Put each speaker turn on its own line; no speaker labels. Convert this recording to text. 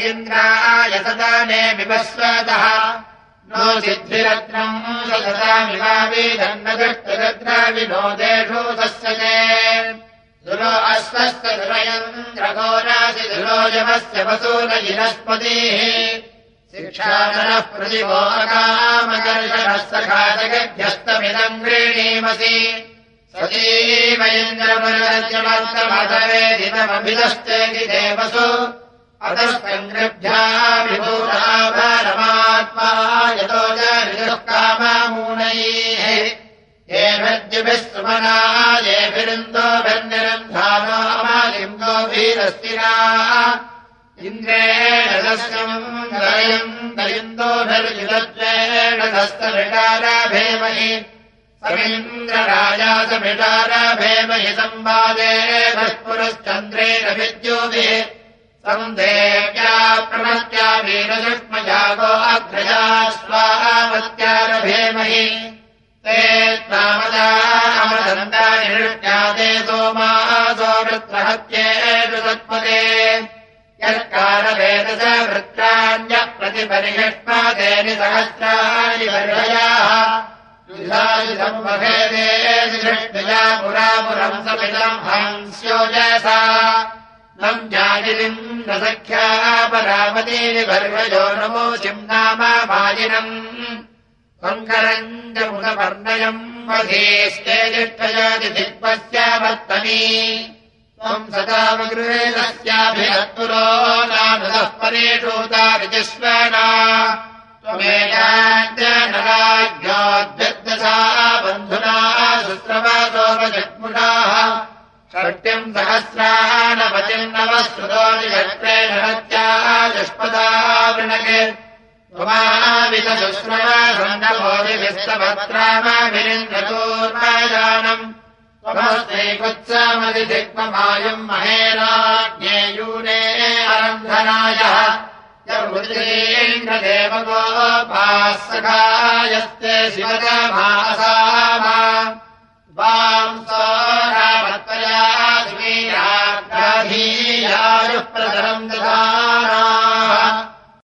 इन्द्राय सदाने विवस्वतः नो सिद्धिरत्नम् सततामिवावीदन्नदृष्टरद्राविनोदेषु सस्यते दुरो अश्वस्तदुरयन्द्रघोरासि दुरोजमस्य वसूनजिनस्पतिः शिक्षाननः प्रतिभो अकामकर्षणः सखाजगभ्यस्तमिदम् गृह्णीमसि सजीव इन्द्रमरजमन्तमधवेदिनमभिदश्चेति देवसु अतस्तङ्गृभ्याभिभूता परमात्मा यतो जनिजुः कामामूनैः येभिर्जुभिः सुमना येभिरिन्दोभिर्निरन्धानो अमालिङ्गोभिरस्तिना इन्द्रेण दस्यम् दयम् दयिन्दोभिर्जुदत्वेण दस्तविटाराभेमहि समिन्द्रराजासमिटाराभेमहि संवादे पुरश्चन्द्रेण विद्योभिः संदेव्या प्रमत्या वीरजुष्मजागो अग्रजा स्वावत्यारभेमहि ते त्वामदा अमदन्तानि नृत्यादे सोमासो वृत्रहत्येषु सत्पदे यत्कारवेदस वृत्राण्यः प्रतिपरिषट्पादेनि सहस्राणि वर्षयाः युधायुधम्बभेदेषु धृष्टया पुरापुरम् समिदम् हंस्योजसा नम् जाजिलिम् न सख्या परामतीनि वर्षयो नमोचिम् नाम माजिनम् कङ्करम् च मुदपर्णयम् वधीस्तेजिष्ठयाति दिग्पस्यावर्तनी त्वम् सदावगृहेतस्याभिरत्पुरो नानुदः परेषूता विजिष्वना त्वमेताज्ञनराज्ञोद्विद्दसा बन्धुना सुस्रवासोपजग्मुषाः षट्यम् सहस्रानवतिम् नवश्रुतो निषट्रेण रत्या वृणके त्वमावितशुश्रवासन्नभोभिस्तभद्रामाभिरिन्द्रतोर्वाजानम् त्वमस्त्रैकुत्समदिग्ममायम् महेराज्ञेयूने अरन्धनायः यवृद्रेन्द्रदेवगोपाः सखायस्ते शिवतमासा